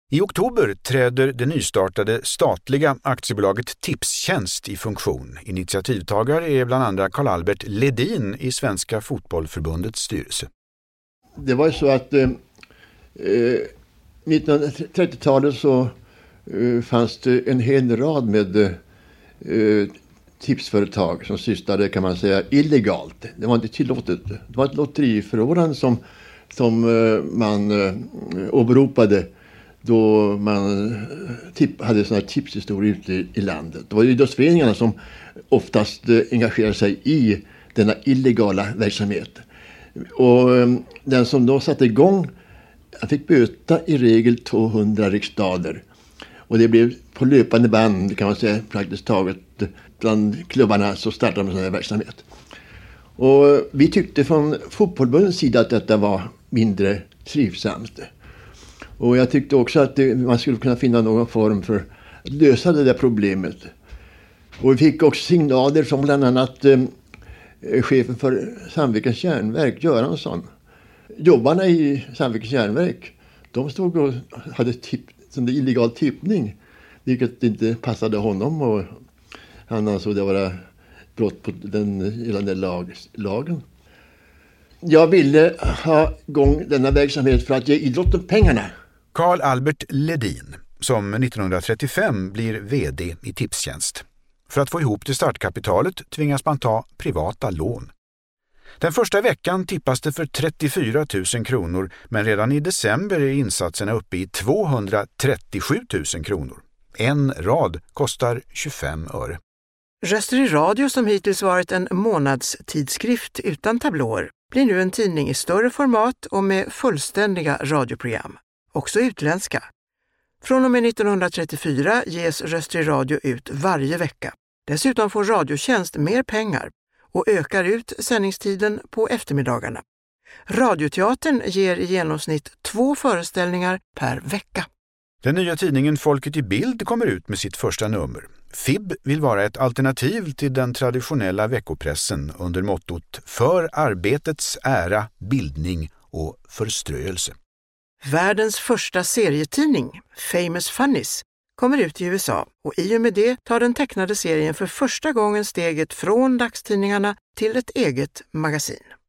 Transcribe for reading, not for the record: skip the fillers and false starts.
I oktober träder det nystartade statliga aktiebolaget Tipstjänst i funktion. Initiativtagare är bland andra Carl-Albert Ledin i Svenska Fotbollförbundets styrelse. Det var ju så att 1930-talet så fanns det en hel rad med tipsföretag som sysslade, kan man säga, illegalt. Det var inte tillåtet. Det var ett lotteriförordnande som man åberopade då man hade sådana här tipshistorier ute i landet. Det var ju idrottsföreningarna som oftast engagerade sig i denna illegala verksamhet. Och den som då satte igång fick böta i regel 200 riksdaler. Och det blev på löpande band, kan man säga, praktiskt taget bland klubbarna så startade man sån här verksamhet. Och vi tyckte från fotbollsförbundets sida att detta var mindre trivsamt. Och jag tyckte också att man skulle kunna finna någon form för att lösa det där problemet. Och vi fick också signaler från bland annat chefen för Sandvikens järnverk, Göransson. Jobbarna i Sandvikens järnverk, de stod och hade som det illegal tippning, vilket inte passade honom, och han ansåg det vara brott på den gällande lagen. Jag ville ha igång denna verksamhet för att ge idrotten pengarna. Carl-Albert Ledin, som 1935 blir vd i Tipstjänst. För att få ihop det startkapitalet tvingas man ta privata lån. Den första veckan tippas det för 34 000 kronor, men redan i december är insatserna uppe i 237 000 kronor. En rad kostar 25 öre. Röster i radio, som hittills varit en månadstidskrift utan tablåer, blir nu en tidning i större format och med fullständiga radioprogram. Också utländska. Från och med 1934 ges Röster i radio ut varje vecka. Dessutom får Radiotjänst mer pengar och ökar ut sändningstiden på eftermiddagarna. Radioteatern ger i genomsnitt 2 föreställningar per vecka. Den nya tidningen Folket i Bild kommer ut med sitt första nummer. FIB vill vara ett alternativ till den traditionella veckopressen under mottot för arbetets ära, bildning och förströelse. Världens första serietidning, Famous Funnies, kommer ut i USA, och i och med det tar den tecknade serien för första gången steget från dagstidningarna till ett eget magasin.